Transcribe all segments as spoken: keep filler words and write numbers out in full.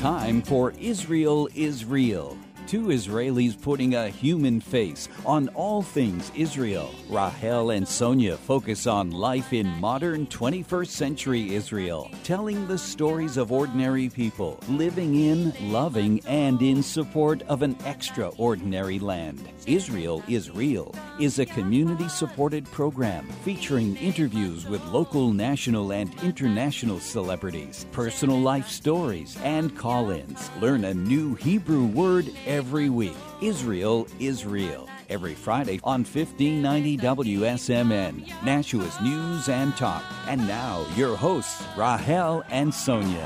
time for Israel is Real. Two Israelis putting a human face on all things Israel. Rahel and Sonia focus on life in modern twenty-first century Israel, telling the stories of ordinary people living in, loving, and in support of an extraordinary land. Israel is Real is a community-supported program featuring interviews with local, national, and international celebrities, personal life stories, and call-ins. Learn a new Hebrew word every week. Israel is Real. Every Friday on fifteen ninety W S M N, Nashua's News and Talk. And now, your hosts, Rahel and Sonia.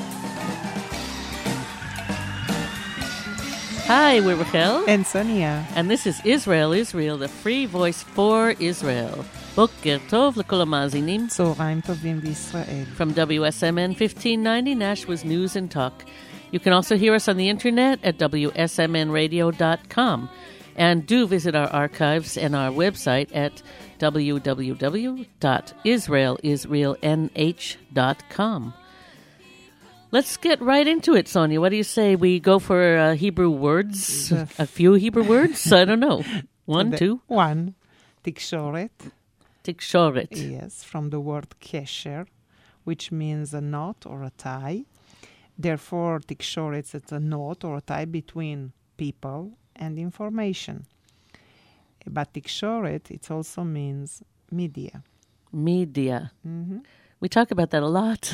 Hi, we're Rahel and Sonia. And this is Israel is Real, the free voice for Israel. Boker Tov l'kol hamazinim. צהריים טובים בישראל. From W S M N fifteen ninety, Nashua's News and Talk. You can also hear us on the internet at W S M N radio dot com. And do visit our archives and our website at w w w dot israel is real n h dot com. Let's get right into it, Sonia. What do you say? We go for uh, Hebrew words? A few Hebrew words? I don't know. One, the, two? One. Tikshoret. Tikshoret. Yes, from the word kesher, which means a knot or a tie. Therefore, tikshoret is a knot or a tie between people and information. But tikshoret, it also means media. Media. Mm-hmm. We talk about that a lot.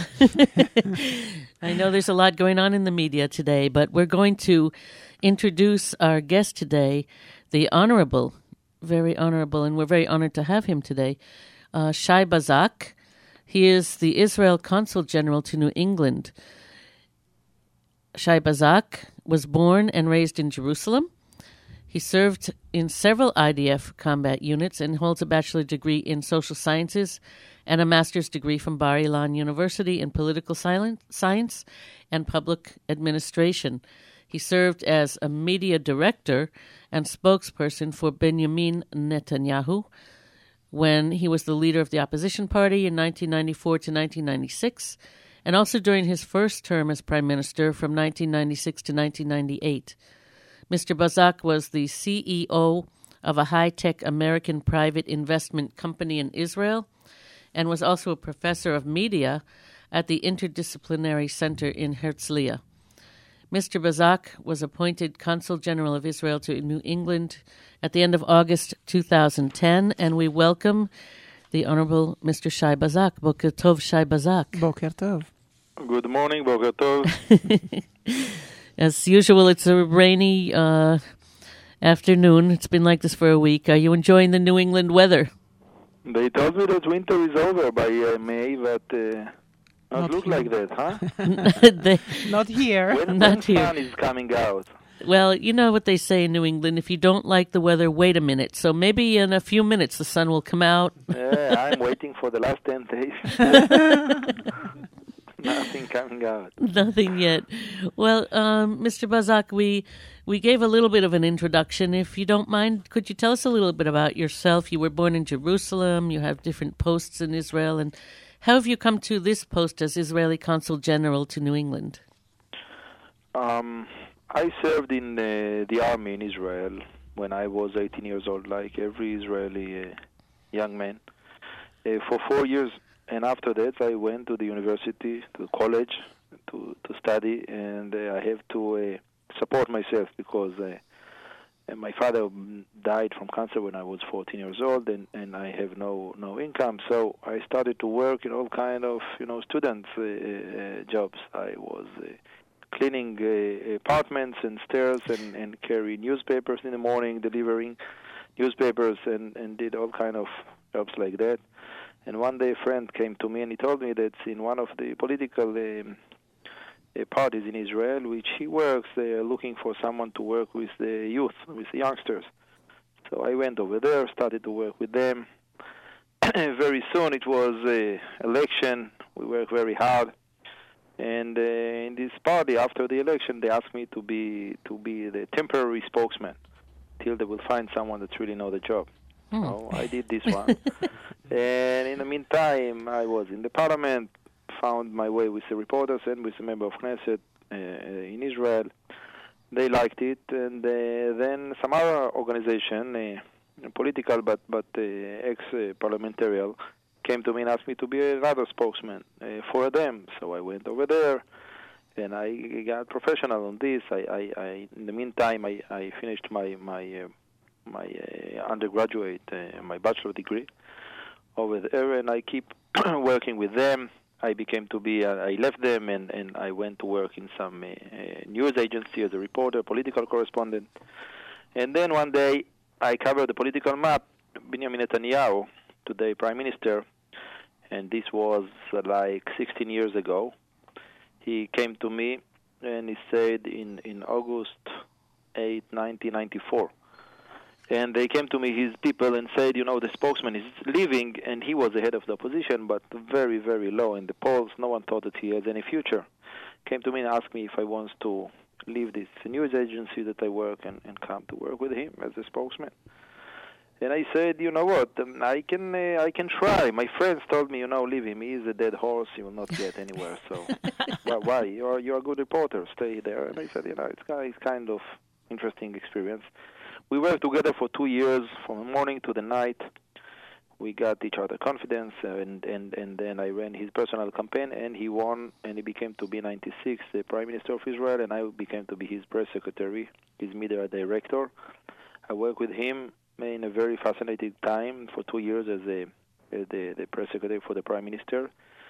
I know there's a lot going on in the media today, but we're going to introduce our guest today, the Honorable, very honorable, and we're very honored to have him today, uh, Shai Bazak. He is the Israel Consul General to New England. Shai Bazak was born and raised in Jerusalem. He served in several I D F combat units and holds a bachelor's degree in social sciences and a master's degree from Bar Ilan University in political science and public administration. He served as a media director and spokesperson for Benjamin Netanyahu when he was the leader of the opposition party in nineteen ninety-four to nineteen ninety-six, and also during his first term as prime minister from nineteen ninety-six to nineteen ninety-eight. Mister Bazak was the C E O of a high-tech American private investment company in Israel and was also a professor of media at the Interdisciplinary Center in Herzliya. Mister Bazak was appointed Consul General of Israel to New England at the end of August two thousand ten, and we welcome the Honorable Mister Shai Bazak. Boker Tov, Shai Bazak. Boker Tov. Good morning, Boker Tov. As usual, it's a rainy uh, afternoon. It's been like this for a week. Are you enjoying the New England weather? They told me that winter is over by uh, May, but uh, not, not look here. Like that, huh? they, not here. When, not when here. sun is coming out. Well, you know what they say in New England, if you don't like the weather, wait a minute. So maybe in a few minutes the sun will come out. Yeah, I'm waiting for the last ten days. Nothing coming out. Nothing yet. Well, um, Mister Bazak, we we gave a little bit of an introduction. If you don't mind, could you tell us a little bit about yourself? You were born in Jerusalem. You have different posts in Israel. And how have you come to this post as Israeli Consul General to New England? Um, I served in uh, the army in Israel when I was eighteen years old, like every Israeli uh, young man, uh, for four years. And after that, I went to the university, to college, to to study, and uh, I have to uh, support myself because uh, my father died from cancer when I was fourteen years old, and, and I have no no income. So I started to work in all kind of you know student uh, uh, jobs. I was uh, cleaning uh, apartments and stairs, and, and carry newspapers in the morning, delivering newspapers, and, and did all kind of jobs like that. And one day a friend came to me and he told me that in one of the political um, uh, parties in Israel, which he works, they are looking for someone to work with the youth, with the youngsters. So I went over there, started to work with them. Very soon it was uh, election. We worked very hard. And uh, in this party, after the election, they asked me to be to be the temporary spokesman till they will find someone that really know the job. Hmm. So I did this one. And in the meantime, I was in the parliament, found my way with the reporters and with the member of Knesset, uh, in Israel. They liked it, and uh, then some other organization, uh, political but but uh, ex-parliamentarian, came to me and asked me to be another spokesman uh, for them. So I went over there, and I got professional on this. I, I, I in the meantime, I, I finished my my uh, my uh, undergraduate, uh, my bachelor degree over there, and I keep working with them. I became to be, uh, I left them and, and I went to work in some uh, uh, news agency as a reporter, political correspondent. And then one day I covered the political map, Benjamin Netanyahu, today Prime Minister, and this was uh, like sixteen years ago. He came to me and he said in, in August eighth, nineteen ninety-four. And they came to me, his people, and said, you know, the spokesman is leaving, and he was the head of the opposition, but very, very low in the polls. No one thought that he has any future. Came to me and asked me if I want to leave this news agency that I work and, and come to work with him as a spokesman. And I said, you know what, um, I can uh, I can try. My friends told me, you know, leave him. He is a dead horse. He will not get anywhere. So well, why? You're, you're a good reporter. Stay there. And I said, you know, it's, it's kind of interesting experience. We worked together for two years, from the morning to the night. We got each other confidence, and, and, and then I ran his personal campaign, and he won, and he became to be ninety-six, the Prime Minister of Israel, and I became to be his press secretary, his media director. I worked with him in a very fascinating time for two years as, a, as the, the press secretary for the Prime Minister.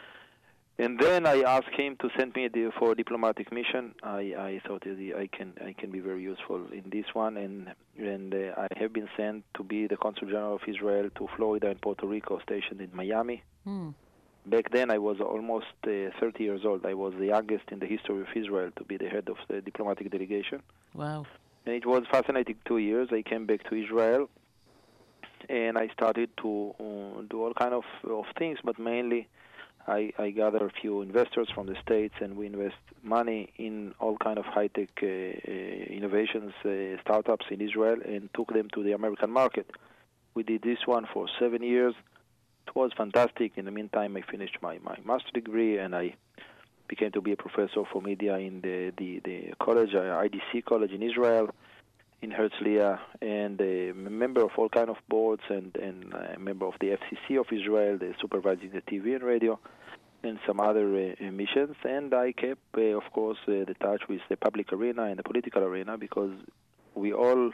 And then I asked him to send me a, for a diplomatic mission. I, I thought I can I can be very useful in this one, and and uh, I have been sent to be the Consul General of Israel to Florida and Puerto Rico, stationed in Miami. Mm. Back then, I was almost uh, thirty years old. I was the youngest in the history of Israel to be the head of the diplomatic delegation. Wow! And it was fascinating two years. I came back to Israel, and I started to uh, do all kind of of things, but mainly. I, I gather a few investors from the States, and we invest money in all kind of high-tech uh, uh, innovations, uh, startups in Israel, and took them to the American market. We did this one for seven years. It was fantastic. In the meantime, I finished my, my master's degree, and I became to be a professor for media in the, the, the college, uh, I D C college in Israel, in Herzliya, and a member of all kind of boards, and, and a member of the F C C of Israel, the supervising the T V and radio, and some other uh, missions. And I kept, uh, of course, uh, the touch with the public arena and the political arena, because we all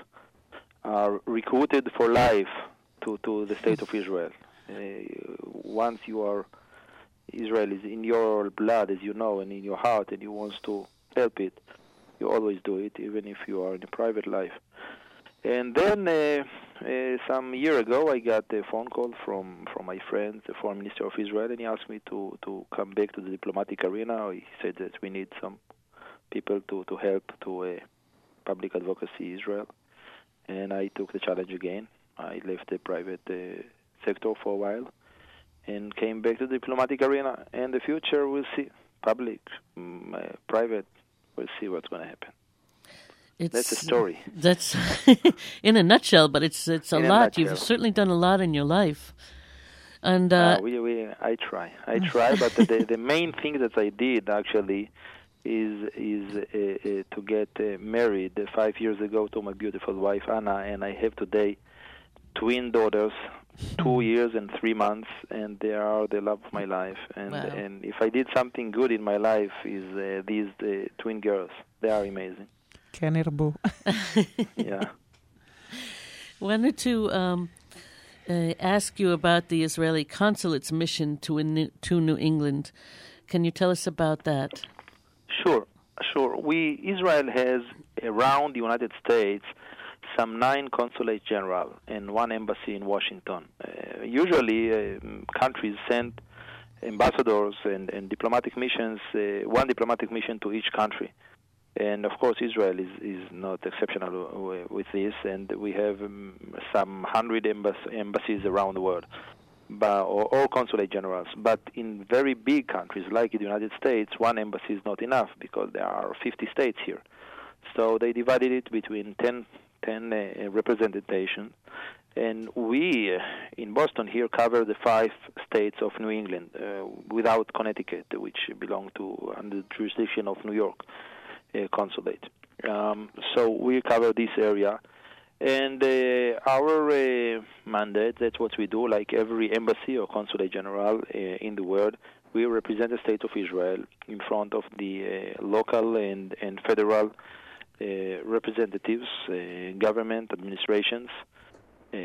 are recruited for life to, to the state of Israel. Uh, once you are, Israel is in your blood, as you know, and in your heart, and you want to help it, you always do it, even if you are in a private life. And then uh, uh, some year ago, I got a phone call from, from my friend, the Foreign Minister of Israel, and he asked me to, to come back to the diplomatic arena. He said that we need some people to, to help to uh, public advocacy Israel. And I took the challenge again. I left the private uh, sector for a while and came back to the diplomatic arena. And the future, we'll see. Public, um, uh, private, we'll see what's going to happen. It's, that's a story. That's in a nutshell, but it's it's a in lot. A You've certainly done a lot in your life. And uh, uh, we, we, I try, I try, but the the main thing that I did actually is is uh, uh, to get uh, married five years ago to my beautiful wife Anna, and I have today twin daughters, two years and three months, and they are the love of my life. And wow. and if I did something good in my life, is uh, these uh, twin girls. They are amazing. כן ירבו. Yeah. Wanted to um, uh, ask you about the Israeli consulate's mission to in, to New England. Can you tell us about that? Sure, sure. We Israel has around the United States some nine consulate general and one embassy in Washington. Uh, usually, uh, countries send ambassadors and, and diplomatic missions, uh, one diplomatic mission to each country. And, of course, Israel is, is not exceptional with this, and we have um, some hundred embass- embassies around the world, but, or, or consulate generals. But in very big countries like the United States, one embassy is not enough because there are fifty states here. So they divided it between ten, ten uh, representations. And we, uh, in Boston here, cover the five states of New England uh, without Connecticut, which belong to under the jurisdiction of New York. uh, consulate. Um, so we cover this area. And uh, our uh, mandate, that's what we do, like every embassy or consulate general uh, in the world, we represent the state of Israel in front of the uh, local and, and federal uh, representatives, uh, government, administrations. Uh,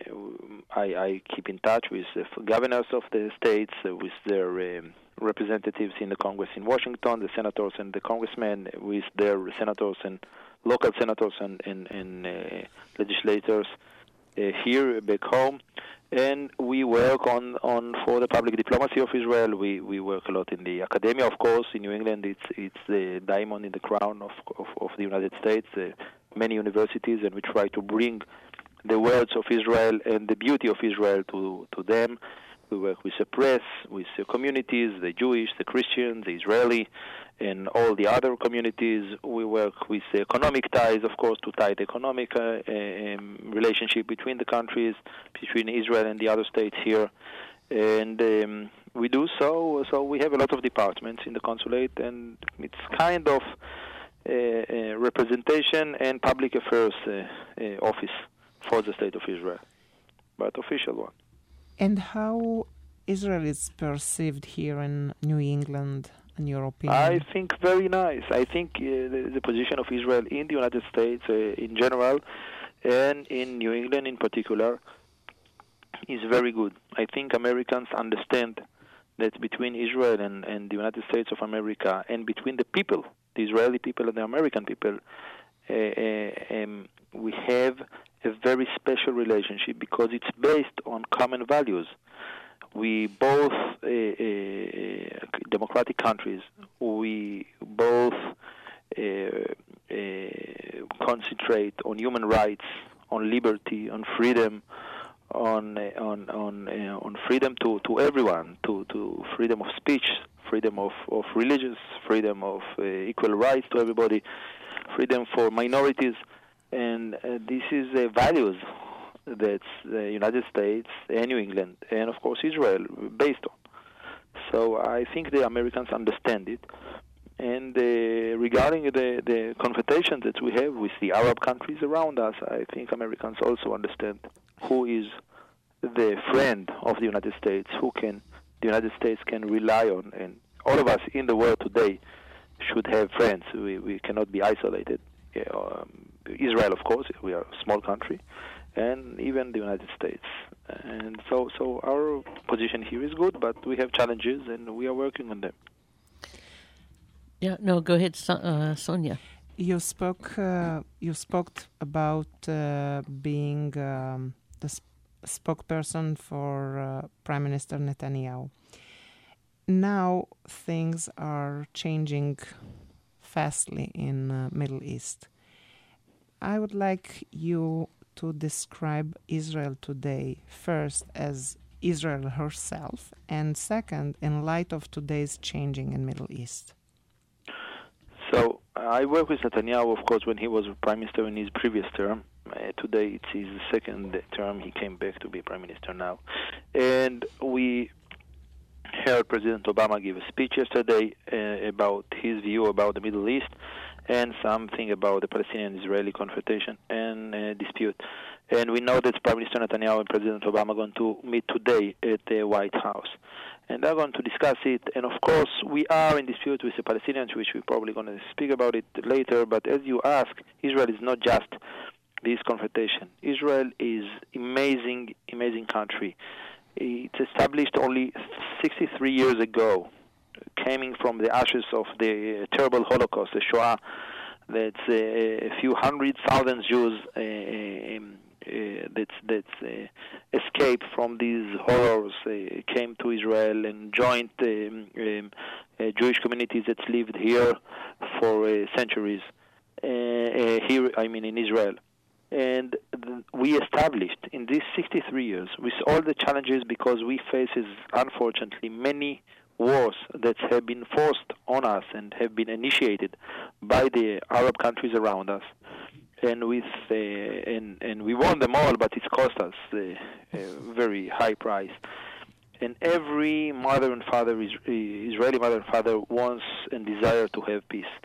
I, I keep in touch with the governors of the states, uh, with their um, representatives in the Congress in Washington, the senators and the congressmen, with their senators and local senators and, and, and uh, legislators uh, here back home. And we work on, on for the public diplomacy of Israel. We we work a lot in the academia, of course. In New England, it's it's the diamond in the crown of of, of the United States. Uh, many universities, and we try to bring the words of Israel and the beauty of Israel to to them. We work with the press, with the communities, the Jewish, the Christian, the Israeli, and all the other communities. We work with the economic ties, of course, to tie the economic uh, um, relationship between the countries, between Israel and the other states here. And um, we do so. So we have a lot of departments in the consulate, and it's kind of uh, uh, representation and public affairs uh, uh, office for the state of Israel, but official one. And how Israel is perceived here in New England, in your opinion? I think very nice. I think uh, the, the position of Israel in the United States uh, in general, and in New England in particular, is very good. I think Americans understand that between Israel and, and the United States of America, and between the people, the Israeli people and the American people, uh, uh, um, we have a very special relationship because it's based on common values. We both uh, uh, democratic countries. We both uh, uh, concentrate on human rights, on liberty, on freedom, on uh, on on uh, on freedom to, to everyone, to, to freedom of speech, freedom of, of religious, freedom of uh, equal rights to everybody, freedom for minorities. And uh, this is uh, values that the United States and New England and, of course, Israel based on. So I think the Americans understand it. And uh, regarding the, the confrontation that we have with the Arab countries around us, I think Americans also understand who is the friend of the United States, who can the United States can rely on. And all of us in the world today should have friends. We, we cannot be isolated. Yeah, um, Israel, of course, we are a small country, and even the United States. And so, so our position here is good, but we have challenges, and we are working on them. Yeah, no, go ahead, so, uh, Sonia. You spoke. Uh, you spoke about uh, being um, the sp- spokesperson for uh, Prime Minister Netanyahu. Now things are changing fastly in uh, Middle East. I would like you to describe Israel today, first as Israel herself, and second, in light of today's changing in Middle East. So I worked with Netanyahu, of course, when he was Prime Minister in his previous term. Uh, today it's his second term. He came back to be Prime Minister now. And we heard President Obama give a speech yesterday uh, about his view about the Middle East and something about the Palestinian-Israeli confrontation and uh, dispute. And we know that Prime Minister Netanyahu and President Obama are going to meet today at the White House. And they're going to discuss it. And, of course, we are in dispute with the Palestinians, which we're probably going to speak about it later. But as you ask, Israel is not just this confrontation. Israel is amazing, amazing country. It's established only sixty-three years ago, coming from the ashes of the terrible Holocaust, the Shoah. That's uh, a few hundred thousand Jews uh, um, uh, that's that's uh, escaped from these horrors, uh, came to Israel and joined um, um, uh, Jewish communities that lived here for uh, centuries. Uh, uh, here, I mean, in Israel. And th- we established in these sixty-three years, with all the challenges, because we face, unfortunately, many wars that have been forced on us and have been initiated by the Arab countries around us. And with uh, and and we won them all, but it's cost us uh, a very high price. And every mother and father, Israeli mother and father, wants and desire to have peace.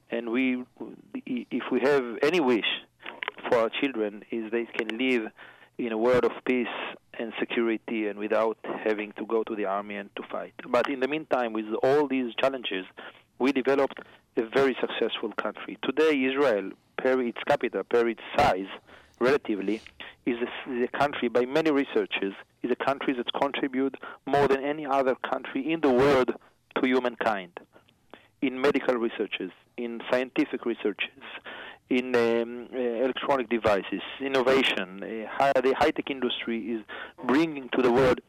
And we, if we have any wish for our children, is they can live in a world of peace and security and without having to go to the army and to fight. But in the meantime, with all these challenges, we developed a very successful country. Today, Israel, per its capital, per its size, relatively, is a, is a country, by many researchers, is a country that contributes more than any other country in the world to humankind. In medical researches, in scientific researches, in um, uh, electronic devices, innovation. Uh, high, the high-tech industry is bringing to the world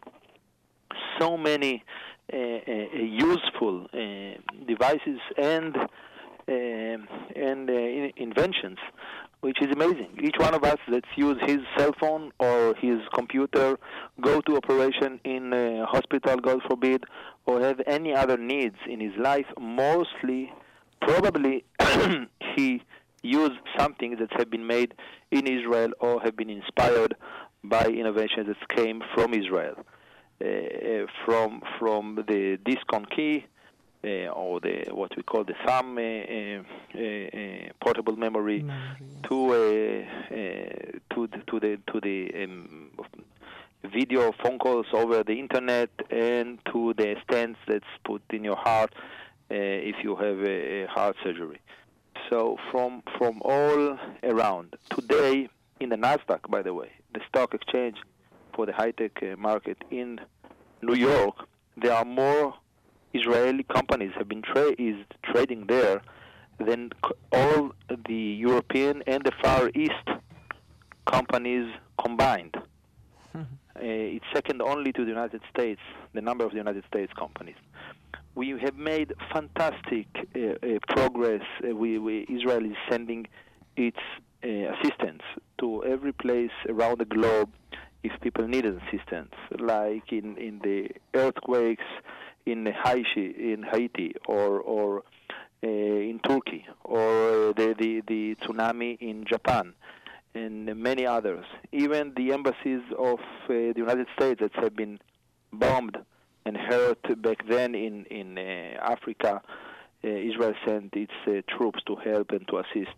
so many uh, uh, useful uh, devices and uh, and uh, in inventions, which is amazing. Each one of us that's use his cell phone or his computer, go to operation in a hospital, God forbid, or have any other needs in his life, mostly, probably, he use something that have been made in Israel or have been inspired by innovations that came from Israel, uh, from from the disc on key uh, or the what we call the thumb uh, uh, uh, portable memory, Memory, to uh, uh, to the, to the to the um, video phone calls over the internet, and to the stents that's put in your heart uh, if you have a, a heart surgery. So from from all around. Today, in the NASDAQ, by the way, the stock exchange for the high-tech uh, market in New York, there are more Israeli companies have been tra- is trading there than c- all the European and the Far East companies combined. Uh, it's second only to the United States, the number of the United States companies. We have made fantastic uh, uh, progress. Uh, we, we, Israel is sending its uh, assistance to every place around the globe if people need assistance, like in, in the earthquakes in Haiti, in Haiti or, or uh, in Turkey, or uh, the, the, the tsunami in Japan, and many others. Even the embassies of uh, the United States that have been bombed and hurt back then in, in uh, Africa, uh, Israel sent its uh, troops to help and to assist.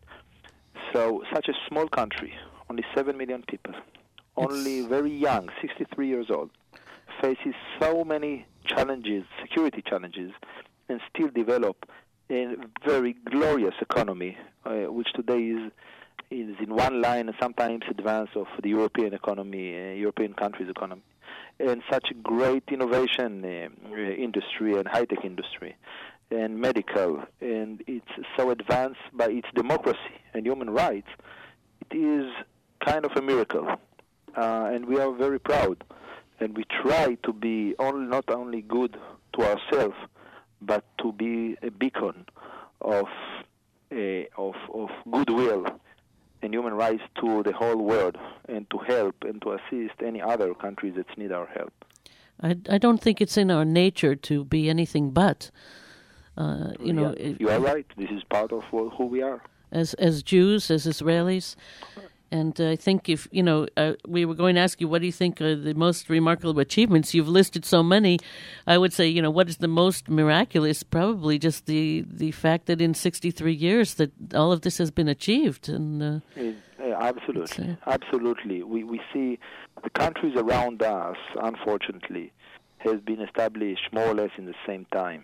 So such a small country, only seven million people, only very young, sixty-three years old, faces so many challenges, security challenges, and still develop a very glorious economy, uh, which today is is in one line and sometimes advance of the European economy, uh, European countries' economy, and such a great innovation uh, industry and high-tech industry and medical, and it's so advanced by its democracy and human rights. It is kind of a miracle, uh, and we are very proud, and we try to be only, not only good to ourselves, but to be a beacon of, uh, of, of goodwill and human rights to the whole world, and to help and to assist any other countries that need our help. I, I don't think it's in our nature to be anything but. Uh, you know, yeah, you are right. This is part of who we are. As as Jews, as Israelis. And I think if, you know, uh, we were going to ask you, what do you think are the most remarkable achievements? You've listed so many. I would say, you know, what is the most miraculous? Probably just the, the fact that in sixty-three years that all of this has been achieved. And uh, it, uh, Absolutely. Uh, Absolutely. We, we see the countries around us, unfortunately, has been established more or less in the same time.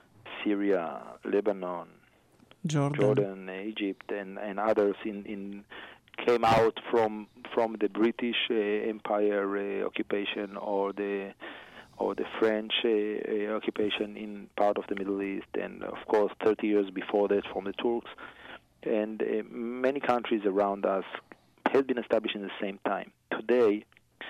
Syria, Lebanon, Jordan, Jordan Egypt, and, and others in... in came out from from the British uh, Empire uh, occupation or the or the French uh, uh, occupation in part of the Middle East, and of course thirty years before that from the Turks, and uh, many countries around us have been established in the same time. Today,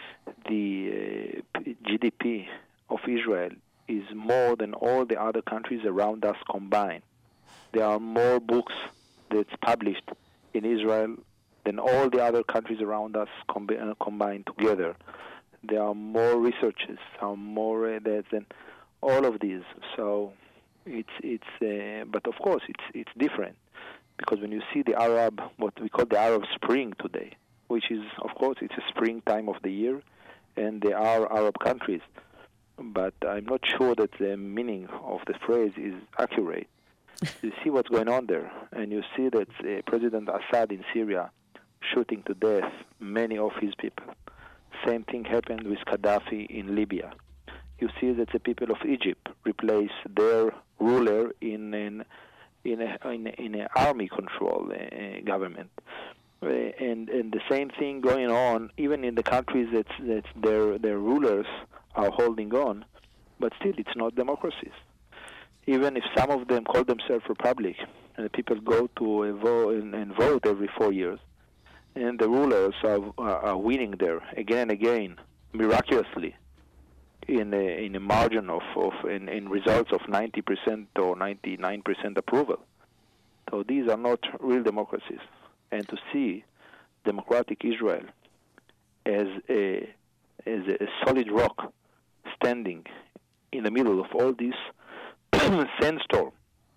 the uh, G D P of Israel is more than all the other countries around us combined. There are more books that's published in Israel than all the other countries around us com- uh, combined together. There are more researchers, are more uh, than all of these. So it's it's, uh, but of course it's it's different, because when you see the Arab, what we call the Arab Spring today, which is of course it's a spring time of the year, and there are Arab countries, but I'm not sure that the meaning of the phrase is accurate. You see what's going on there, and you see that uh, President Assad in Syria shooting to death many of his people. Same thing happened with Gaddafi in Libya. You see that the people of Egypt replace their ruler in an in a, in, a, in an army control uh, government, uh, and and the same thing going on even in the countries that that their their rulers are holding on, but still it's not democracies. Even if some of them call themselves republic, and the people go to a vote and, and vote every four years, and the rulers are, are, are winning there again and again, miraculously, in a, in a margin of, of in, in results of ninety percent or ninety-nine percent approval. So these are not real democracies. And to see democratic Israel as a, as a solid rock standing in the middle of all this sandstorm,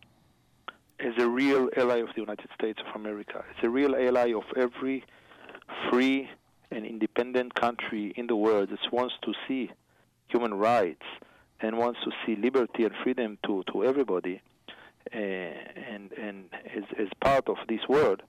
as a real ally of the United States of America, as a real ally of every free and independent country in the world that wants to see human rights and wants to see liberty and freedom to, to everybody, uh, and and as, as part of this world.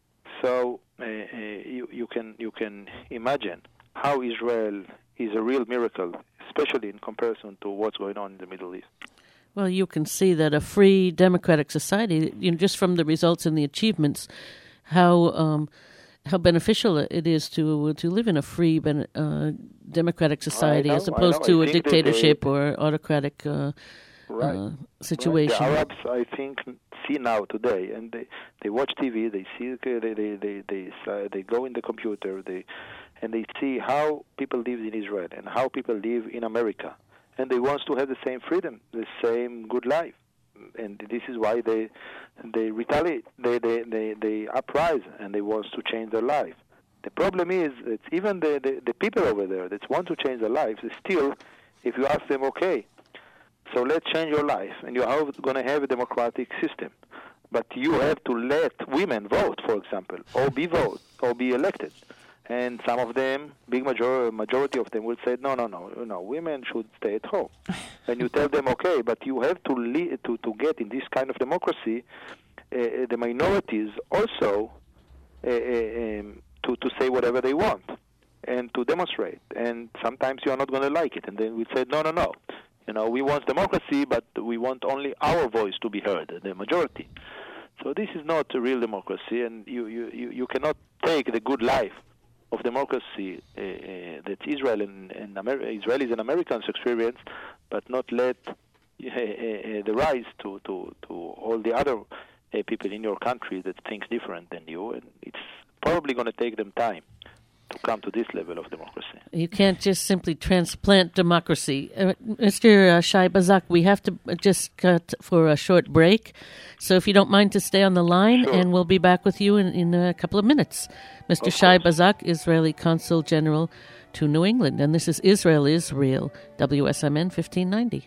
So uh, uh, you, you can you can imagine how Israel is a real miracle, especially in comparison to what's going on in the Middle East. Well, you can see that a free democratic society, you know, just from the results and the achievements, how um, how beneficial it is to to live in a free uh, democratic society know, as opposed to a dictatorship they, or autocratic uh, right. uh, situation. Right. The Arabs, I think, see now today, and they, they watch T V, they see they they they they, uh, they go in the computer, they and they see how people live in Israel and how people live in America. And they want to have the same freedom, the same good life, and this is why they they retaliate, they they they, they uprise, and they want to change their life. The problem is that even the, the, the people over there that want to change their lives, still, if you ask them, okay, so let's change your life, and you're going to have a democratic system, but you have to let women vote, for example, or be vote, or be elected. And some of them, big major- majority of them, will say, no, no, no, no, women should stay at home. And you tell them, okay, but you have to le- to, to get in this kind of democracy, uh, the minorities also uh, um, to, to say whatever they want and to demonstrate. And sometimes you are not going to like it. And then we say, no, no, no. You know, we want democracy, but we want only our voice to be heard, the majority. So this is not a real democracy, and you, you, you, you cannot take the good life of democracy uh, uh, that Israel and, and Amer- Israelis and Americans experience, but not let uh, uh, the rise to, to, to all the other uh, people in your country that think different than you, and it's probably going to take them time to come to this level of democracy. You can't just simply transplant democracy. Uh, Mister Shai Bazak, we have to just cut for a short break, so if you don't mind to stay on the line, sure. and we'll be back with you in, in a couple of minutes. Mister Shai Bazak, Israeli Consul General to New England, and this is Israel is Real, W S M N fifteen ninety.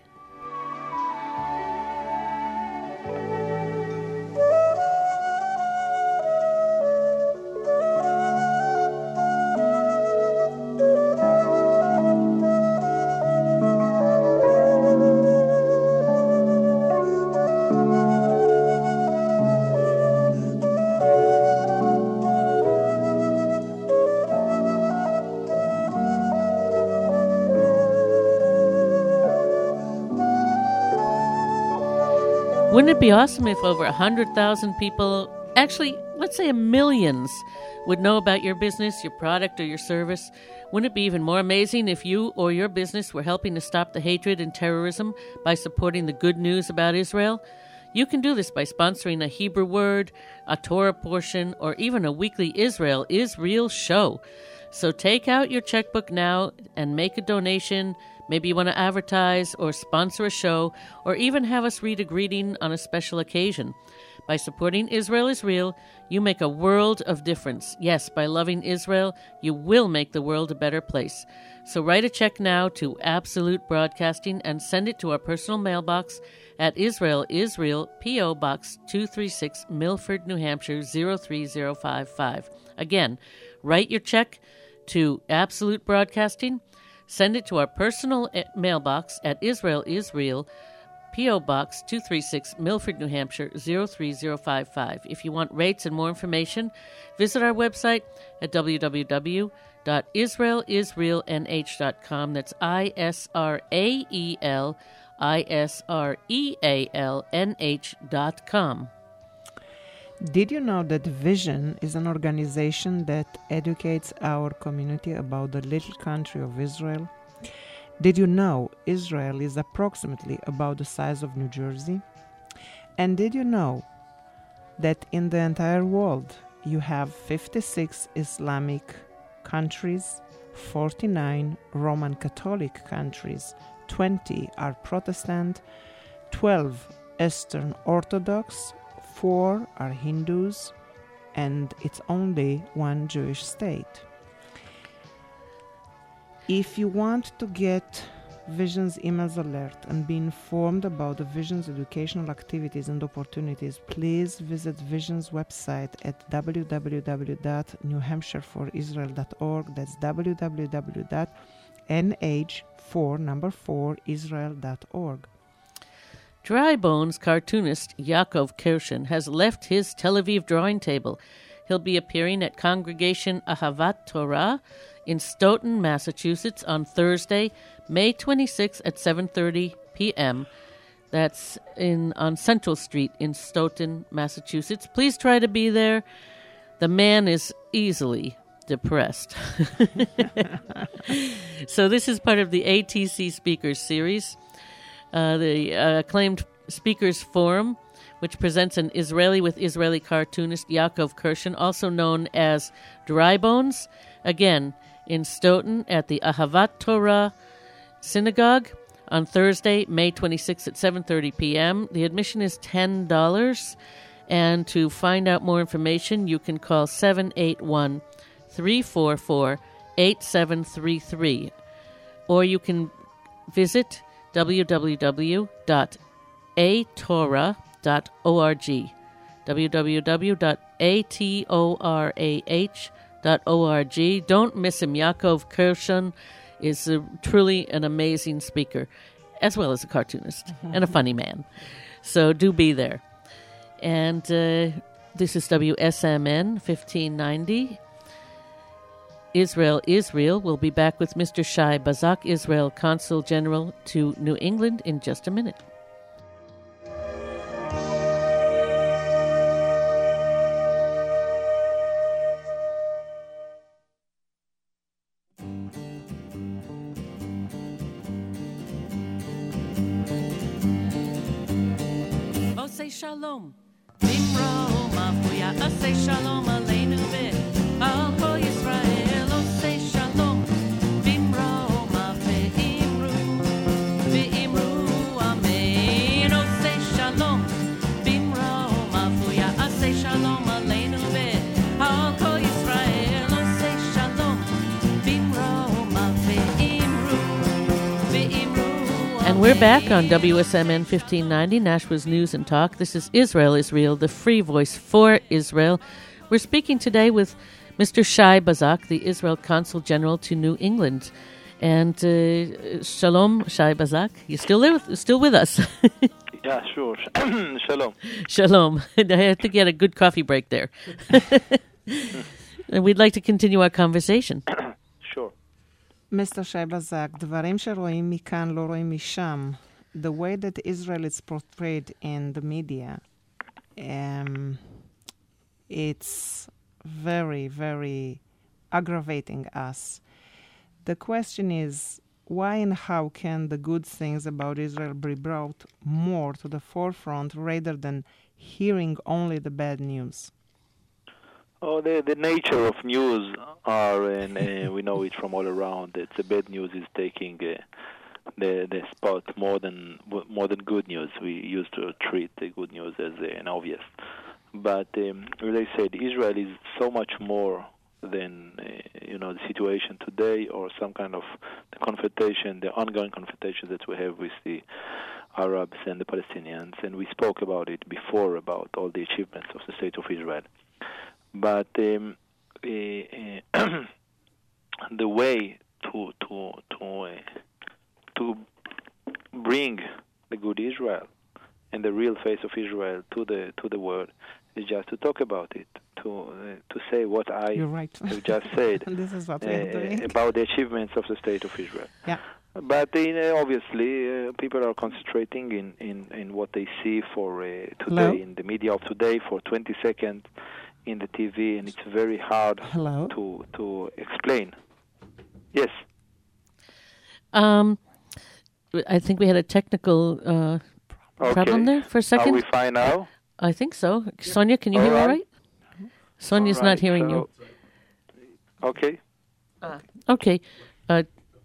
Wouldn't it be awesome if over one hundred thousand people, actually, let's say millions, would know about your business, your product, or your service? Wouldn't it be even more amazing if you or your business were helping to stop the hatred and terrorism by supporting the good news about Israel? You can do this by sponsoring a Hebrew word, a Torah portion, or even a weekly Israel is Real show. So take out your checkbook now and make a donation. Maybe you want to advertise or sponsor a show, or even have us read a greeting on a special occasion. By supporting Israel is Real, you make a world of difference. Yes, by loving Israel, you will make the world a better place. So write a check now to Absolute Broadcasting and send it to our personal mailbox at Israel is Real, P O. Box two thirty-six, Milford, New Hampshire, zero three zero five five. Again, write your check to Absolute Broadcasting. Send it to our personal mailbox at Israel is Real, P O. Box two thirty-six, Milford, New Hampshire, zero three zero five five. If you want rates and more information, visit our website at w w w dot israel is real n h dot com. That's I S R A E L I S R E A L N H dot com. Did you know that Vision is an organization that educates our community about the little country of Israel? Did you know Israel is approximately about the size of New Jersey? And did you know that in the entire world you have fifty-six Islamic countries, forty-nine Roman Catholic countries, twenty are Protestant, twelve Eastern Orthodox, four are Hindus, and it's only one Jewish state. If you want to get Vision's emails alert and be informed about the Vision's educational activities and opportunities, please visit Vision's website at w w w dot new hampshire for israel dot org. That's w w w dot n h four number four israel dot org. Dry Bones cartoonist Yaakov Kershen has left his Tel Aviv drawing table. He'll be appearing at Congregation Ahavat Torah in Stoughton, Massachusetts on Thursday, May twenty-sixth at seven thirty p.m. That's in on Central Street in Stoughton, Massachusetts. Please try to be there. The man is easily depressed. So this is part of the A T C Speakers Series. Uh, the uh, acclaimed Speakers Forum, which presents an Israeli with Israeli cartoonist Yaakov Kershen, also known as Dry Bones, again in Stoughton at the Ahavat Torah Synagogue on Thursday, May twenty-sixth at seven thirty p.m. The admission is ten dollars, and to find out more information, you can call seven eight one, three four four, eight seven three three, or you can visit w w w dot a torah dot org, w w w dot a torah dot org. Don't miss him. Yaakov Kershen is a, truly an amazing speaker, as well as a cartoonist mm-hmm. and a funny man. So do be there. And uh, this is W S M N fifteen ninety. Israel is Real. We'll be back with Mister Shai Bazak, Israel Consul General to New England, in just a minute. Oh, say shalom. Bimro mafuya, say shalom aleinu ve al kol Yisrael. And we're back on W S M N fifteen ninety, Nashwa's News and Talk. This is Israel is Real, the free voice for Israel. We're speaking today with Mister Shai Bazak, the Israel Consul General to New England. And uh, shalom, Shai Bazak. You still there? With, still with us? Yeah, sure. Shalom. Shalom. I think you had a good coffee break there. And we'd like to continue our conversation. Sure. Mister Shai Bazak, דברים שרואים מכאן לא רואים משם. The way that Israel is portrayed in the media, um, it's very, very aggravating us. The question is, why and how can the good things about Israel be brought more to the forefront rather than hearing only the bad news? Oh, the the nature of news are, and uh, we know it from all around, that the bad news is taking uh, the the spot more than more than good news. We used to treat the good news as uh, an obvious, but um, as I said, Israel is so much more than uh, you know the situation today, or some kind of the confrontation, the ongoing confrontation that we have with the Arabs and the Palestinians, and we spoke about it before about all the achievements of the state of Israel. But um, uh, uh, the way to to to uh, to bring the good Israel and the real face of Israel to the to the world is just to talk about it, to uh, to say what I You're right. have just said This is what uh, we're doing. about the achievements of the State of Israel. Yeah. But in, uh, obviously, uh, people are concentrating in, in, in what they see for uh, today, Hello? in the media of today, for twenty seconds in the T V, and it's very hard Hello? to to explain. Yes. Um, I think we had a technical uh, Okay. problem there for a Are second. we fine now? I think so. Sonia, can you All hear all right. right? Sonia's All not right, hearing so- you. Okay. Okay. Uh,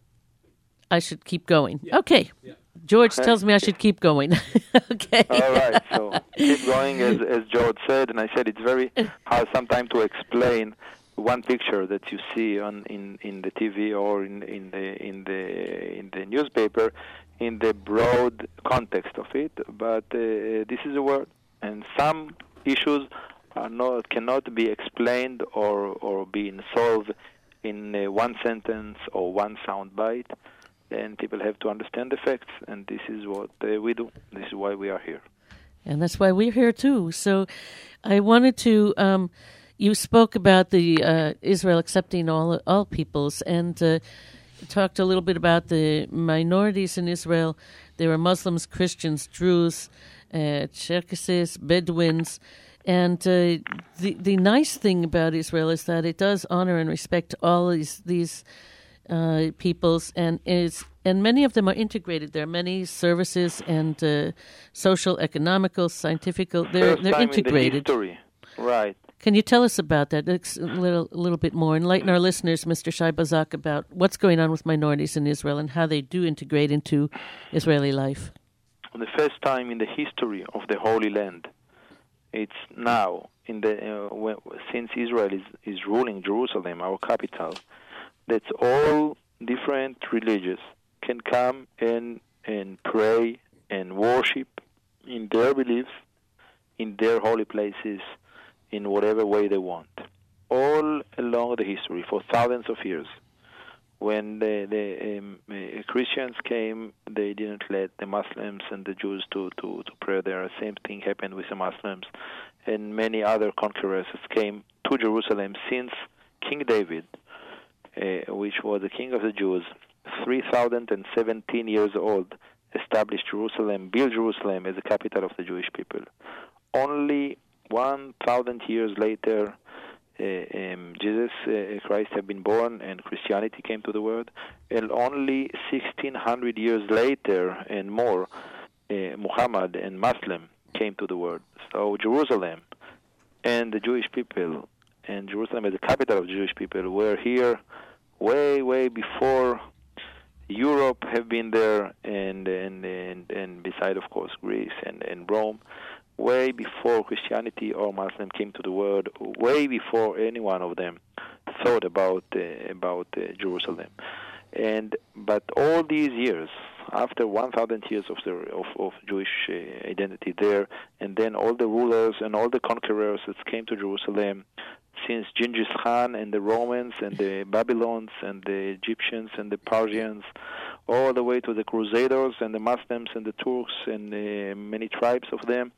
I should keep going. Okay. George tells me I should keep going. Okay. All right. So keep going, as as George said, and I said it's very hard sometimes to explain one picture that you see on in, in the T V or in in the in the in the newspaper in the broad context of it. But uh, this is a word, and some issues are not cannot be explained or or being solved in uh, one sentence or one sound bite. And people have to understand the facts, and this is what uh, we do. This is why we are here. And that's why we're here too. So I wanted to, um, you spoke about the uh, Israel accepting all all peoples, and uh, talked a little bit about the minorities in Israel. There were Muslims, Christians, Druze, uh, Cherkesses, Bedouins. And uh, the the nice thing about Israel is that it does honor and respect all these these uh, peoples, and is and many of them are integrated. There are many services and uh, social, economical, scientific. They're First they're time integrated. in the history, right? Can you tell us about that? Ex- A little, a little bit more. Enlighten our listeners, Mister Shai Bazak, about what's going on with minorities in Israel and how they do integrate into Israeli life. The first time in the history of the Holy Land, it's now in the uh, when, since Israel is, is ruling Jerusalem, our capital, that all different religions can come and and pray and worship in their beliefs, in their holy places, in whatever way they want. All along the history, for thousands of years, when the, the um, uh, Christians came, they didn't let the Muslims and the Jews to, to, to pray there. The same thing happened with the Muslims, and many other conquerors came to Jerusalem since King David, uh, which was the king of the Jews, three thousand seventeen years old, established Jerusalem, built Jerusalem as the capital of the Jewish people. Only one thousand years later, uh, um, Jesus uh, Christ had been born and Christianity came to the world. And only sixteen hundred years later and more, uh, Muhammad and Muslim came to the world. So Jerusalem and the Jewish people, and Jerusalem as the capital of the Jewish people, were here way, way before Europe have been there, and and and, and beside, of course, Greece and, and Rome, way before Christianity or Muslim came to the world, way before any one of them thought about uh, about uh, Jerusalem. And but all these years, after one thousand years of the of, of Jewish uh, identity there, and then all the rulers and all the conquerors that came to Jerusalem, since Genghis Khan and the Romans and the Babylons and the Egyptians and the Persians, all the way to the Crusaders and the Muslims and the Turks and uh, many tribes of them,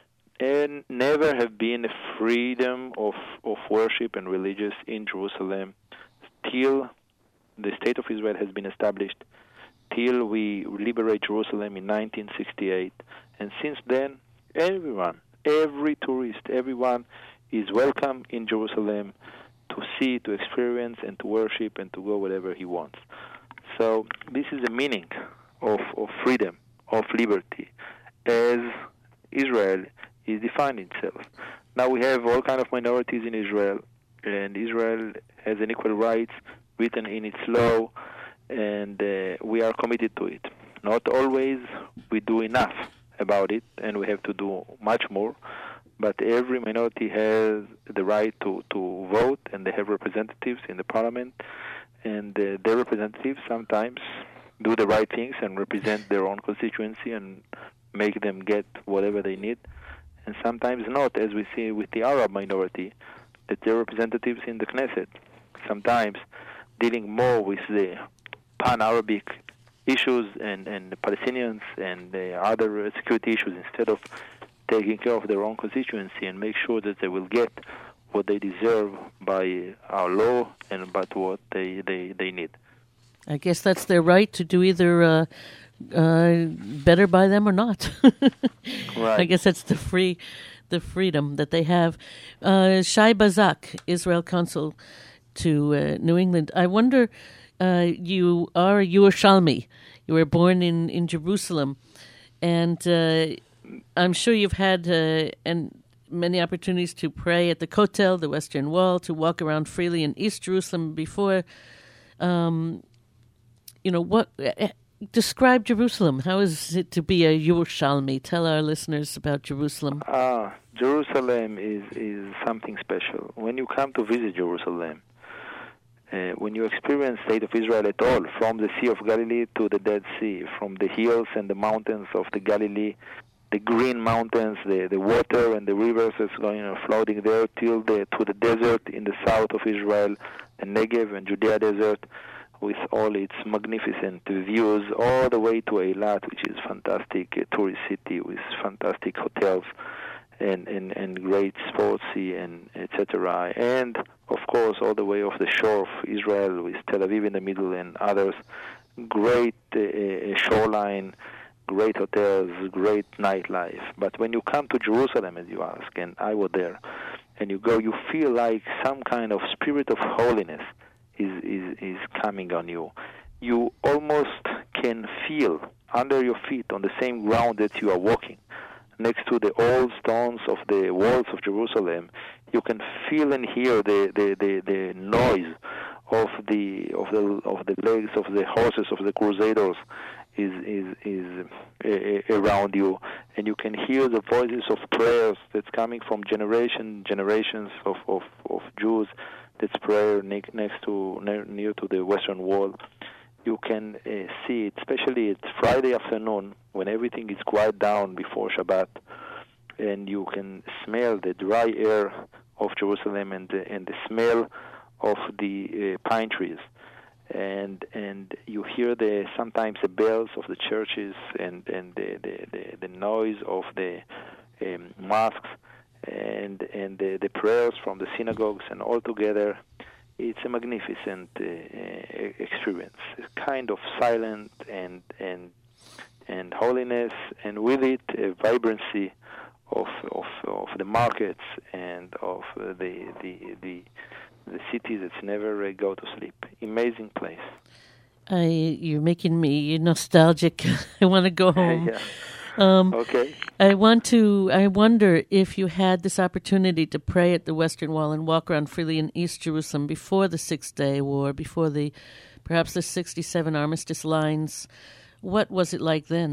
and never have been a freedom of, of worship and religious in Jerusalem till the State of Israel has been established, till we liberate Jerusalem in nineteen sixty-eight. And since then, everyone, every tourist, everyone is welcome in Jerusalem to see, to experience, and to worship, and to go wherever he wants. So this is the meaning of, of freedom, of liberty, as Israel is defining itself. Now we have all kinds of minorities in Israel, and Israel has an equal rights written in its law, and uh, we are committed to it. Not always we do enough about it, and we have to do much more. But every minority has the right to, to vote, and they have representatives in the parliament. And uh, their representatives sometimes do the right things and represent their own constituency and make them get whatever they need. And sometimes not, as we see with the Arab minority, that their representatives in the Knesset, sometimes dealing more with the pan-Arabic issues and, and the Palestinians and the other security issues instead of taking care of their own constituency and make sure that they will get what they deserve by our law and by what they, they, they need. I guess that's their right to do either uh, uh, better by them or not. Right. I guess that's the free, the freedom that they have. Uh, Shai Bazak, Israel consul to uh, New England. I wonder, uh, you are a Yerushalmi. You were born in, in Jerusalem, and uh, I'm sure you've had uh, and many opportunities to pray at the Kotel, the Western Wall, to walk around freely in East Jerusalem before. Um, you know, what? Uh, describe Jerusalem. How is it to be a Yerushalmi? Tell our listeners about Jerusalem. Ah, Jerusalem is, is something special. When you come to visit Jerusalem, Uh, when you experience state of Israel at all, from the Sea of Galilee to the Dead Sea, from the hills and the mountains of the Galilee, the green mountains, the, the water and the rivers that's going and floating there, till the to the desert in the south of Israel, the Negev and Judea desert, with all its magnificent views, all the way to Eilat, which is fantastic a tourist city with fantastic hotels and, and, and great sports sea and et cetera. And of course, all the way off the shore of Israel with Tel Aviv in the middle and others, great uh, shoreline, great hotels, great nightlife. But when you come to Jerusalem, as you ask, and I was there, and you go, you feel like some kind of spirit of holiness is, is, is coming on you. You almost can feel under your feet on the same ground that you are walking, next to the old stones of the walls of Jerusalem. You can feel and hear the, the, the, the noise of the of the of the legs of the horses of the Crusaders is is is uh, around you, and you can hear the voices of prayers that's coming from generation generations of, of, of Jews that's prayer ne- next to near, near to the Western Wall. You can uh, see it, especially it's Friday afternoon when everything is quiet down before Shabbat, and you can smell the dry air of Jerusalem and the, and the smell of the uh, pine trees, and and you hear the sometimes the bells of the churches and and the the, the, the noise of the um, mosques and and the, the prayers from the synagogues, and all together it's a magnificent uh, experience. It's kind of silent and and and holiness, and with it a vibrancy of of, of the markets and of uh, the the the the city that's never uh, go to sleep. Amazing place. I, you're making me nostalgic. I want to go home. Yeah. Um, okay. I want to. I wonder if you had this opportunity to pray at the Western Wall and walk around freely in East Jerusalem before the Six Day War, before the perhaps the sixty-seven armistice lines. What was it like then?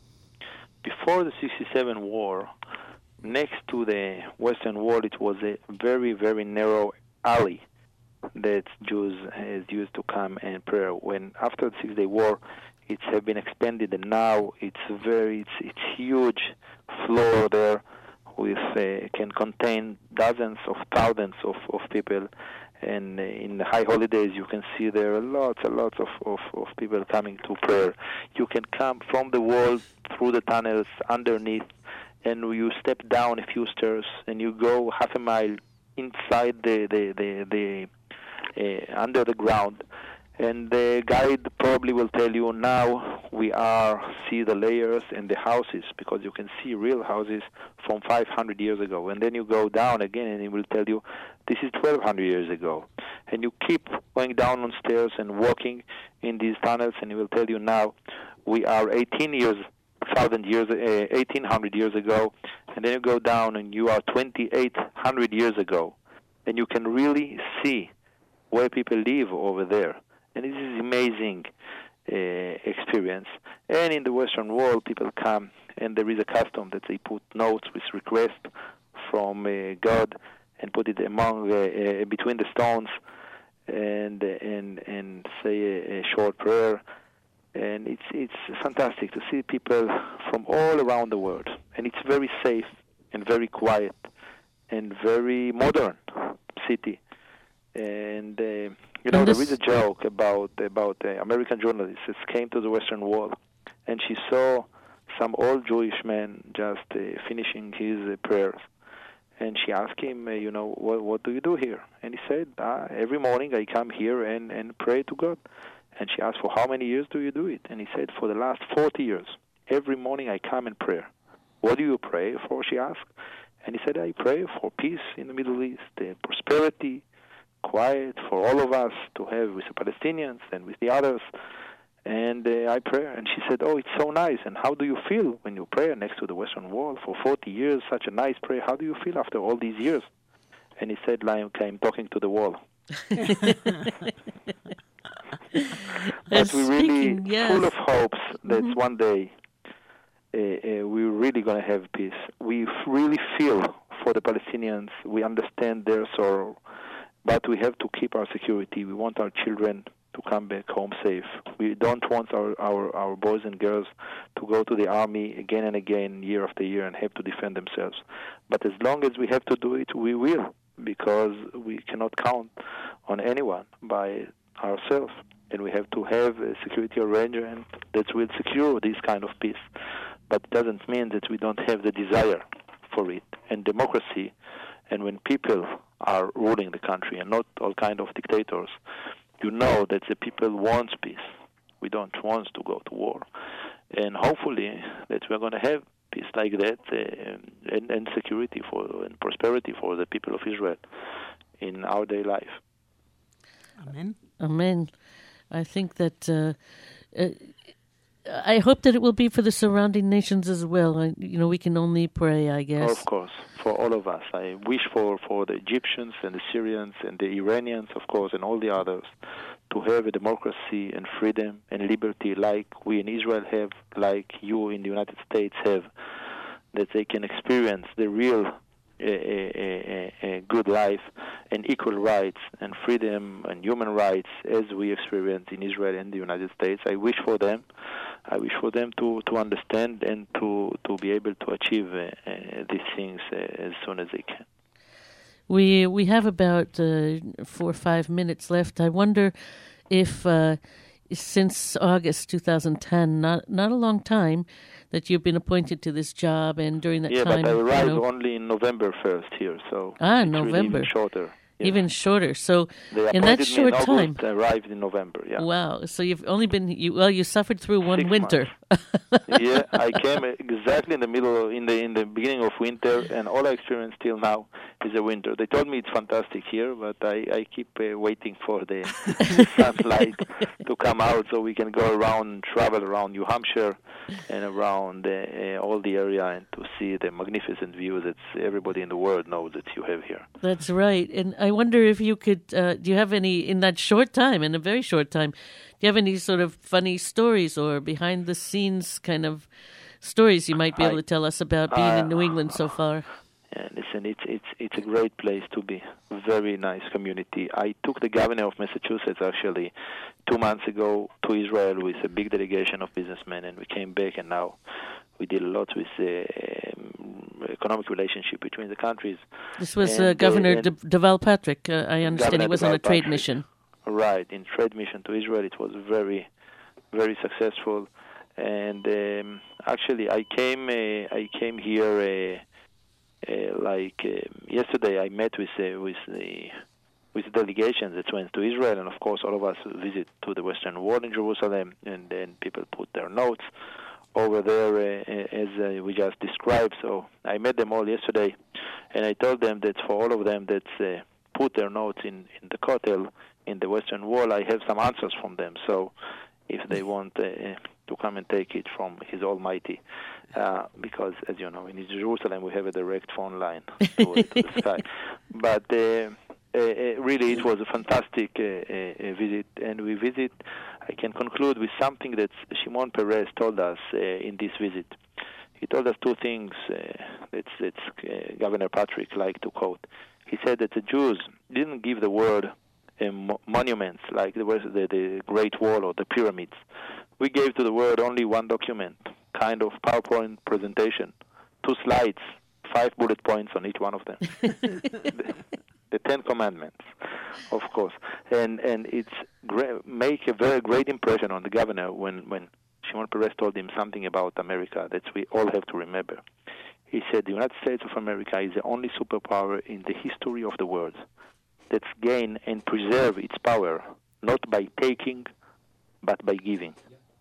Before the sixty-seven war, next to the Western Wall, it was a very, very narrow alley that Jews has used to come and pray. When after the Six-Day War, it's have been expanded, and now it's very, it's, it's huge floor there, with uh, can contain dozens of thousands of, of people. And uh, in the high holidays, you can see there are lots and lots of, of, of people coming to prayer. You can come from the wall through the tunnels underneath, and you step down a few stairs, and you go half a mile inside the the the, the uh, under the ground. And the guide probably will tell you now we are see the layers and the houses, because you can see real houses from five hundred years ago. And then you go down again and he will tell you this is twelve hundred years ago. And you keep going down on stairs and walking in these tunnels, and he will tell you now we are eighteen years, thousand years, uh, eighteen hundred years ago. And then you go down and you are twenty-eight hundred years ago. And you can really see where people live over there. And this is amazing uh, experience. And in the Western Wall, people come, and there is a custom that they put notes with request from uh, God and put it among uh, uh, between the stones, and and and say a, a short prayer. And it's it's fantastic to see people from all around the world. And it's very safe and very quiet and very modern city. And uh, You know, And there this- is a joke about about uh, American journalist that came to the Western Wall, and she saw some old Jewish man just uh, finishing his uh, prayers, and she asked him, uh, you know, what what do you do here? And he said, ah, every morning I come here and and pray to God. And she asked, for how many years do you do it? And he said, for the last forty years, every morning I come and pray. What do you pray for? She asked, and he said, I pray for peace in the Middle East, uh, prosperity, quiet for all of us to have with the Palestinians and with the others. And uh, I pray. And she said, oh, it's so nice. And how do you feel when you pray next to the Western Wall for forty years, such a nice prayer? How do you feel after all these years? And he said, like I'm talking to the wall. But we're really Speaking, yes. full of hopes that Mhm. one day uh, uh, we're really going to have peace. We f- really feel for the Palestinians. We understand their sorrow. But we have to keep our security. We want our children to come back home safe. We don't want our, our, our boys and girls to go to the army again and again, year after year, and have to defend themselves. But as long as we have to do it, we will, because we cannot count on anyone by ourselves. And we have to have a security arrangement that will secure this kind of peace. But it doesn't mean that we don't have the desire for it. And democracy, and when people are ruling the country and not all kind of dictators, you know that the people want peace. We don't want to go to war. And hopefully that we're going to have peace like that uh, and, and security for and prosperity for the people of Israel in our day life. Amen. Amen. I think that uh, uh, I hope that it will be for the surrounding nations as well. I, you know, we can only pray, I guess. Of course, for all of us. I wish for, for the Egyptians and the Syrians and the Iranians, of course, and all the others to have a democracy and freedom and liberty like we in Israel have, like you in the United States have, that they can experience the real a, a, a, a good life and equal rights and freedom and human rights as we experience in Israel and the United States. I wish for them. I wish for them to, to understand and to, to be able to achieve uh, uh, these things uh, as soon as they can. We we have about uh, four or five minutes left. I wonder if uh, since August two thousand ten, not not a long time, that you've been appointed to this job, and during that yeah, time, but I arrived you know, only in November first here, so Ah, it's really November. even shorter. Yes. even shorter. So They in that appointed me short in time, August, I arrived in November. Yeah. wow. So you've only been you well, you suffered through one Six winter. yeah, I came exactly in the middle, of, in the in the beginning of winter, and all I experienced till now is the winter. They told me it's fantastic here, but I, I keep uh, waiting for the sunlight to come out so we can go around and travel around New Hampshire and around uh, uh, all the area and to see the magnificent views that everybody in the world knows that you have here. That's right. And I wonder if you could, uh, do you have any, in that short time, in a very short time, do you have any sort of funny stories or behind the scenes kind of stories you might be able I- to tell us about being in uh, New England so far? And listen, it's it's it's a great place to be. Very nice community. I took the governor of Massachusetts actually two months ago to Israel with a big delegation of businessmen, and we came back, and now we did a lot with the um, economic relationship between the countries. This was and, uh, uh, Governor and- De- Deval Patrick. Uh, I understand he Governor was on a Deval trade Patrick. mission. Right, in trade mission to Israel, it was very, very successful. And um, actually, I came, uh, I came here uh, uh, like uh, yesterday. I met with uh, with the with the delegations that went to Israel, and of course, all of us visit to the Western Wall in Jerusalem, and then people put their notes over there uh, as uh, we just described. So I met them all yesterday, and I told them that for all of them that uh, put their notes in, in the Kotel, in the Western Wall, I have some answers from them. So if they want uh, to come and take it from His Almighty, uh, because, as you know, in Jerusalem we have a direct phone line to, uh, to the sky. But uh, uh, really it was a fantastic uh, uh, visit, and we visit, I can conclude with something that Shimon Peres told us uh, in this visit. He told us two things uh, that that's, uh, Governor Patrick liked to quote. He said that the Jews didn't give the word uh, mo- monuments like the, the, the Great Wall or the pyramids. We gave to the word only one document, kind of PowerPoint presentation, two slides, five bullet points on each one of them. the, the Ten Commandments. of course. And and it's gra- make a very great impression on the governor when when Shimon Peres told him something about America that we all have to remember. He said the United States of America is the only superpower in the history of the world that's gain and preserve its power, not by taking, but by giving.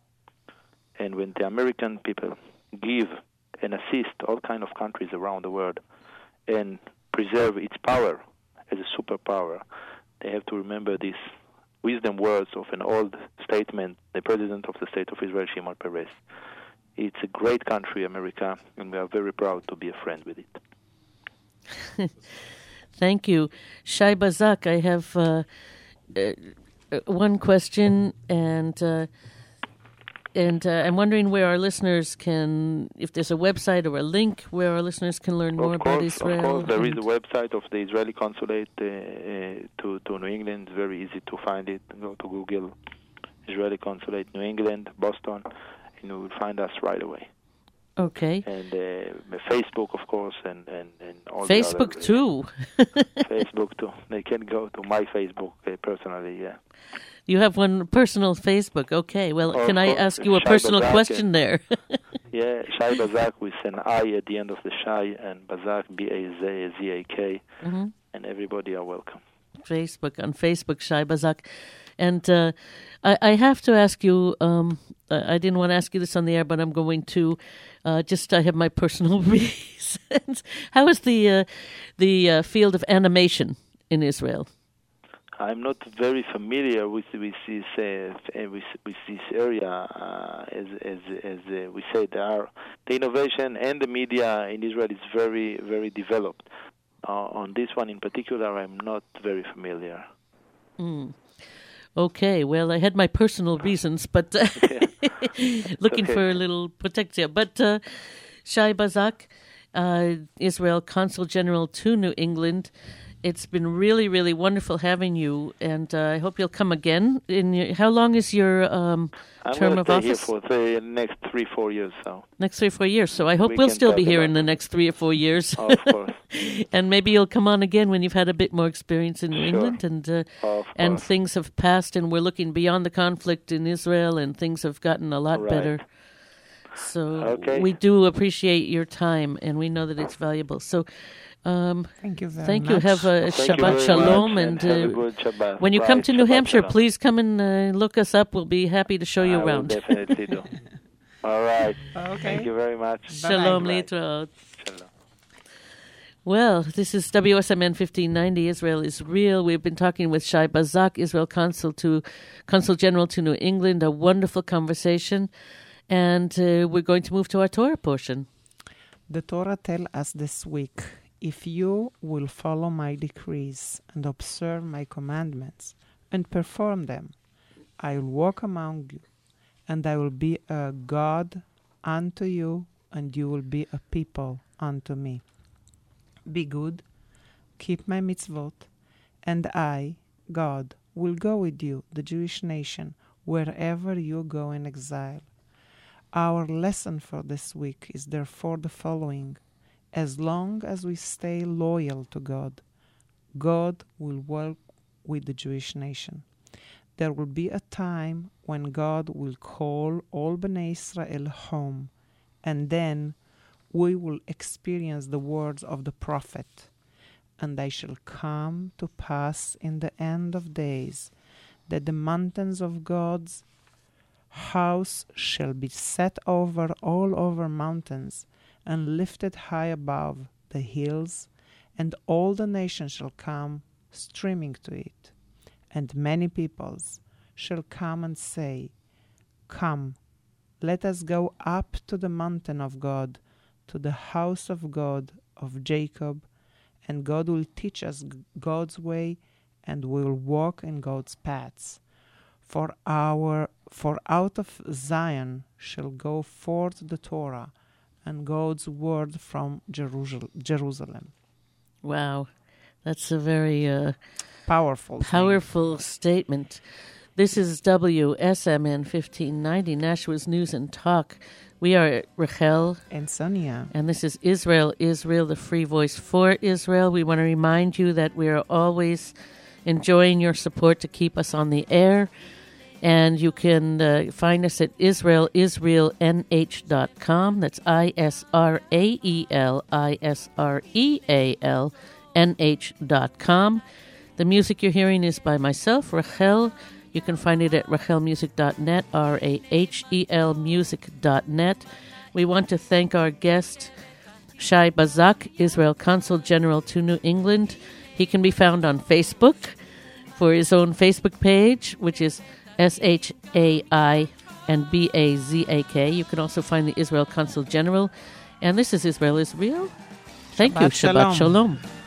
And when the American people give and assist all kind of countries around the world and preserve its power as a superpower, they have to remember these wisdom words of an old statement, the President of the State of Israel, Shimon Peres. It's a great country, America, and we are very proud to be a friend with it. Thank you. Shai Bazak, I have uh, uh, one question, and uh, and uh, I'm wondering where our listeners can, if there's a website or a link where our listeners can learn more of course, about Israel. Of course, there is and- a website of the Israeli consulate uh, uh, to, to New England. It's very easy to find it. Go to Google, Israeli consulate, New England, Boston, and you will find us right away. Okay. And uh, Facebook, of course, and, and, and all Facebook the other, too. uh, Facebook too. They can go to my Facebook uh, personally, yeah. You have one personal Facebook. Okay. Well, Of can I course, ask you a Shai personal Bazak, question there? Yeah, Shai Bazak with an I at the end of the Shai, and Bazak, B A Z A K, mm-hmm. and everybody are welcome. Facebook, on Facebook, Shai Bazak. And uh, I, I have to ask you, um, I didn't want to ask you this on the air, but I'm going to. Uh, just I have my personal reasons. How is the uh, the uh, field of animation in Israel? I'm not very familiar with with this uh, with, with this area. Uh, as as as uh, we said, there are, the innovation and the media in Israel is very very developed. Uh, on this one in particular, I'm not very familiar. Mm. Okay, well, I had my personal reasons, but uh, looking okay. for a little protection. But uh, Shai Bazak, uh, Israel Consul General to New England, it's been really, really wonderful having you, and uh, I hope you'll come again. In your, how long is your um, I'm term of stay office? Here for the next three, four years. So next three or four years. So I hope We we'll can still talk be here about in the next three or four years. Of course. And maybe you'll come on again when you've had a bit more experience in New Sure. England, and uh, Of and course. things have passed, and we're looking beyond the conflict in Israel, and things have gotten a lot Right. better. So Okay. we do appreciate your time, and we know that it's valuable. So um, Thank you very thank much. you. Have a Thank you Shabbat very Shalom, much, and, have a uh, good Shabbat. when you come Right, to New Shabbat Hampshire, Shalom. please come and uh, look us up. We'll be happy to show you I will around. definitely do. All right. Okay. Thank you very much. Shalom, Bye. Litraot. Shalom. Well, this is W S M N fifteen ninety. Israel is real. We've been talking with Shai Bazak, Israel Consul to Consul General to New England. A wonderful conversation, and uh, we're going to move to our Torah portion. The Torah tells us this week, if you will follow my decrees and observe my commandments and perform them, I will walk among you, and I will be a God unto you, and you will be a people unto me. Be good, keep my mitzvot, and I, God, will go with you, the Jewish nation, wherever you go in exile. Our lesson for this week is therefore the following. As long as we stay loyal to God, God will work with the Jewish nation. There will be a time when God will call all Bnei Israel home, and then we will experience the words of the prophet. And I shall come to pass in the end of days, that the mountains of God's house shall be set over all over mountains, and lifted high above the hills, and all the nations shall come streaming to it. And many peoples shall come and say, Come, let us go up to the mountain of God, to the house of God of Jacob, and God will teach us God's way, and we will walk in God's paths. For our for out of Zion shall go forth the Torah, and God's word from Jerusal- Jerusalem. Wow, that's a very uh, Powerful. thing. powerful statement. This is W S M N fifteen ninety, Nashua's News and Talk. We are Rachel, And Sonia. and this is Israel, Israel, the free voice for Israel. We want to remind you that we are always enjoying your support to keep us on the air. And you can uh, find us at Israel Israel N H dot com. That's I S R A E L I S R E A L N H dot com. The music you're hearing is by myself, Rachel. You can find it at rachel music dot net, R A H E L music dot net. We want to thank our guest, Shai Bazak, Israel Consul General to New England. He can be found on Facebook for his own Facebook page, which is S H A I and B A Z A K. You can also find the Israel Consul General. And this is Israel is Real. Thank Shabbat you. Shabbat Shalom. Shalom.